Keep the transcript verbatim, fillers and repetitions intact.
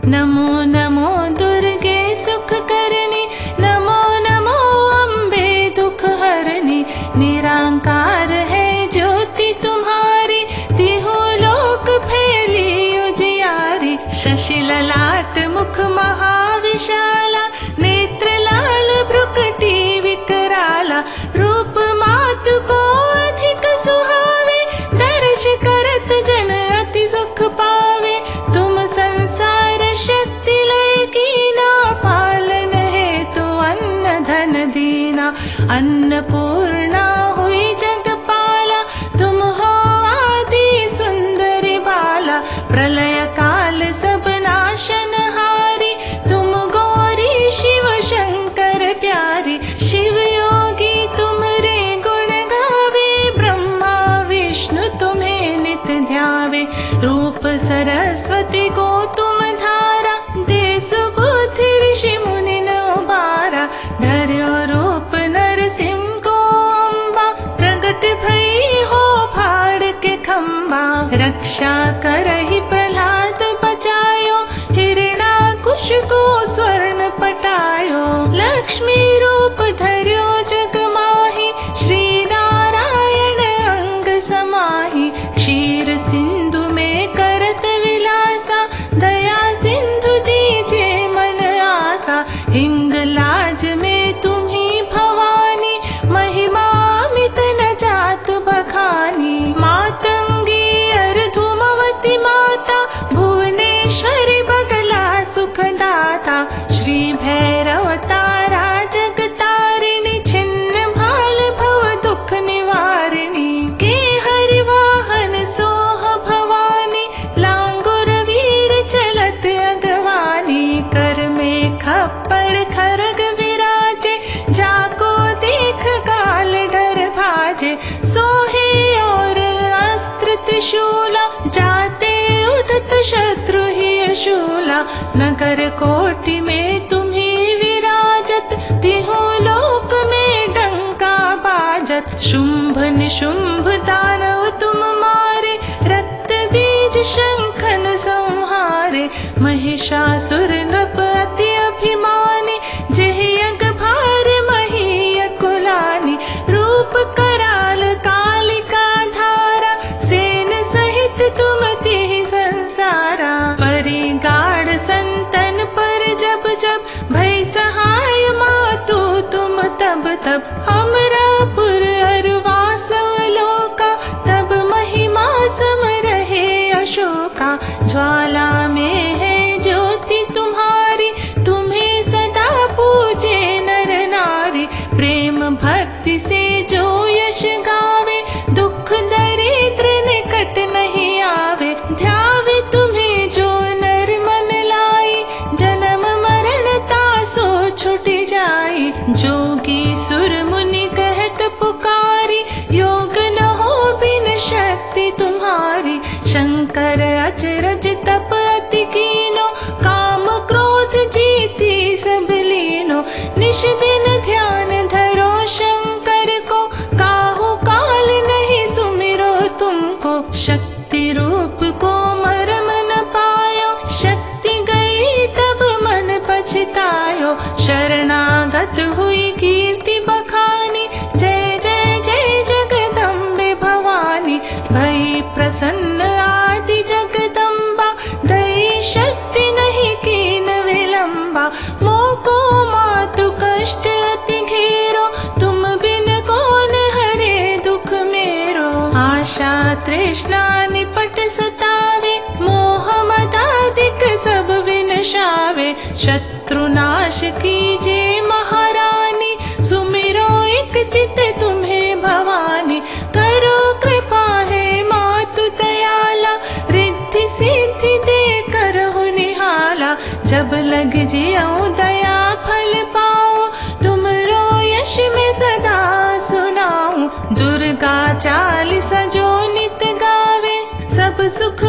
नमो नमो दुर्गे सुख करनी, नमो नमो अम्बे दुख हरनी। निरांकार है ज्योति तुम्हारी, तिहु लोक फैली उजियारी। शशि ललाट मुख महाविशाला, नेत्र लाल भ्रुकटी विकराला। रूप मातु को अधिक सुहावे, दर्श करत जन अति सुख पावे। तुम संसार शक्ति लय कीना, पालन हेतु अन्न धन दीना। अन्नपूर्णा हुई जगपाला, तुम हो आदि सुंदरी बाला। प्रलय काल सब नाशनहारी, तुम गौरी शिव शंकर प्यारी। शिव योगी तुमरे गुण गावे, ब्रह्मा विष्णु तुम्हें नित ध्यावे। रूप सरस्वती को तुम धारा, दे सुबुद्धि ऋषि मुनि न उबारा। धर्यो रूप नरसिंह को अम्बा, प्रगट भई हो फाड़ के खम्बा। रक्षा करहि प्रहलाद बचायो, हिरणाकुश को स्वर्ण पटायो। लक्ष्मी रूप धर्यो जग माहि, श्री नारायण अंग समाहि। क्षीर सिंधु में करत विलासा, दया सिंधु दीजे मन आसा। हिंग लाज में तुम्ही भवानी, महिमा अमित न जात बखानी। मातंगी अर्धुमवती माता, भुवनेश्वरी बगला सुखदाता। श्री भैरव तारा जगतारिणी, छिन्न भाल भव दुख निवारिणी। के हरि वाहन सोह भवानी, लांगुर वीर चलत अगवानी। कर में खप्पर खरग विराजे, जाको देख काल डर भाजे। सोहे और अस्त्र त्रिशूला, जाते उठत शत्रु ही शूला। नगर कोटि में तुम्ही विराजत, तिहु लोक में डंका बाजत। शुंभ निशुंभ दानव तुम मारे, रक्त बीज शंखन संहारे। महिषासुर नृप अति अभिमानी, जेह यज्ञ भार मही कुलानी। रूप कराल कालिका धारा, सेन सहित तुम तिहि संसारा। परिगाढ़ संतन पर जब जब, भय सहाय मातु तुम तब तब। अमरापुर अरवासव लोका, तब महिमा सम रहे अशोका। ज्वाला में है ज्योति तुम्हारी, तुम्हें सदा पूजे नर नारी। प्रेम भक्ति से जो यश गावे, दुख दरिद्र निकट नहीं आवे। ध्यावे तुम्हें जो नर मन लाई, जन्म मरण तासो छुटी जाई। जोगी सुर मुनि कहत पुकारी, योग न हो बिन शक्ति तुम्हारी। शंकर अचरज तप अति कीनो, काम क्रोध जीती सब लीनो। निश दिन ध्यान धरो शंकर को, काहू काल नहीं सुमिरो तुमको। शक्ति रूप को मरम न पायो, शक्ति गई तब मन पछतायो। शरणागत हुई कीर्ति बखानी, जय जय जय जगदम्बे भवानी। भई प्रसन्न आदि जगदम्बा, दई शक्ति नहीं कीन विलंबा। मोको मातु कष्ट अति घेरो, तुम बिन कौन हरे दुख मेरो। आशा तृष्णा निपट सतावे, मोह मदादिक सब विनशावे। शत्रुनाश कीजे महारानी, सुमिरो एक चित तुम्हें भवानी। करो कृपा है मातु दयाला, रिद्धि सिद्धि दे करहु निहाला। जब लग जियो दया फल पाओ, तुमरो यश में सदा सुनाऊं। दुर्गा चालीसा जो नित गावे, सब सुख